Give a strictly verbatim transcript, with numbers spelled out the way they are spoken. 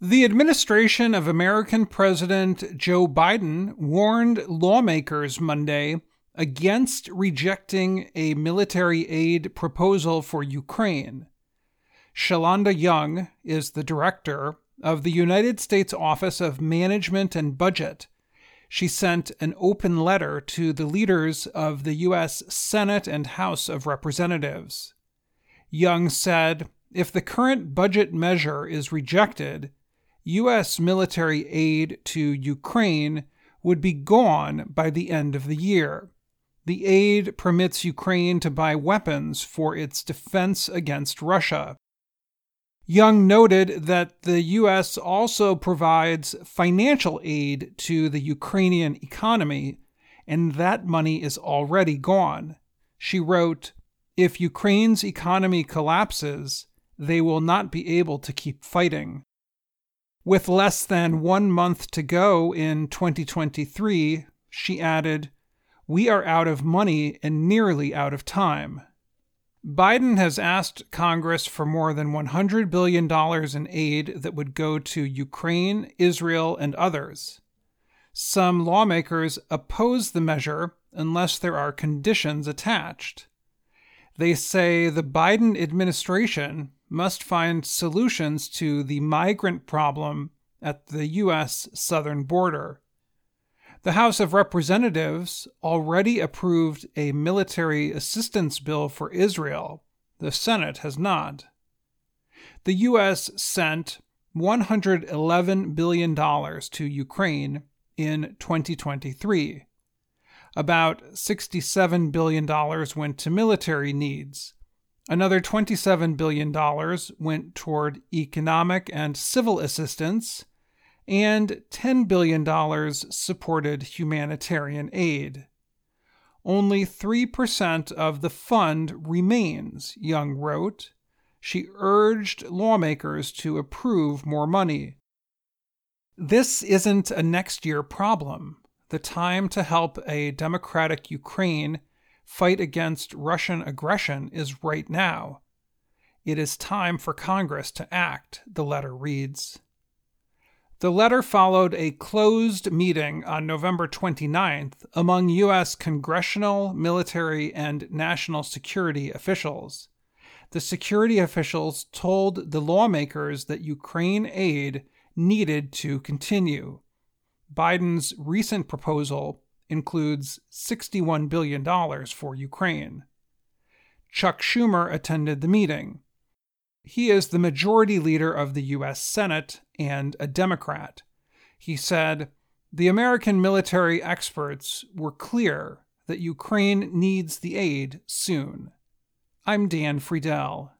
The administration of American President Joe Biden warned lawmakers Monday against rejecting a military aid proposal for Ukraine. Shalanda Young is the director of the United States Office of Management and Budget. She sent an open letter to the leaders of the U S Senate and House of Representatives. Young said, if the current budget measure is rejected, U S military aid to Ukraine would be gone by the end of the year. The aid permits Ukraine to buy weapons for its defense against Russia. Young noted that the U S also provides financial aid to the Ukrainian economy, and that money is already gone. She wrote, if Ukraine's economy collapses, they will not be able to keep fighting. With less than one month to go in twenty twenty-three, she added, we are out of money and nearly out of time. Biden has asked Congress for more than one hundred billion dollars in aid that would go to Ukraine, Israel, and others. Some lawmakers oppose the measure unless there are conditions attached. They say the Biden administration must find solutions to the migrant problem at the U S southern border. The House of Representatives already approved a military assistance bill for Israel. The Senate has not. The U S sent one hundred eleven billion dollars to Ukraine in twenty twenty-three. About sixty-seven billion dollars went to military needs. Another twenty-seven billion dollars went toward economic and civil assistance, and ten billion dollars supported humanitarian aid. Only three percent of the fund remains, Young wrote. She urged lawmakers to approve more money. This isn't a next year problem. The time to help a democratic Ukraine fight against Russian aggression is right now. It is time for Congress to act, the letter reads. The letter followed a closed meeting on November twenty-ninth among U S congressional, military, and national security officials. The security officials told the lawmakers that Ukraine aid needed to continue. Biden's recent proposal includes sixty-one billion dollars for Ukraine. Chuck Schumer attended the meeting. He is the majority leader of the U S Senate and a Democrat. He said, the American military experts were clear that Ukraine needs the aid soon. I'm Dan Friedel.